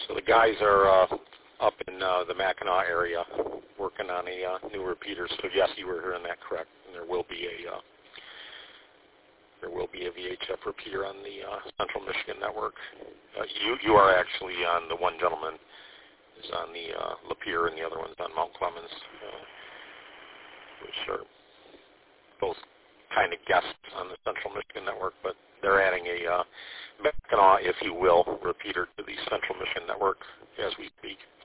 So the guys are up in the Mackinac area working on a new repeater. So yes, you were hearing that correct. And there will be a VHF repeater on the Central Michigan network. You are actually on the one gentleman is on the Lapeer and the other one's on Mount Clemens, which are both kind of guests on the Central Michigan network, but they're adding a Mackinac, if you will, repeater to the Central Michigan network as we speak.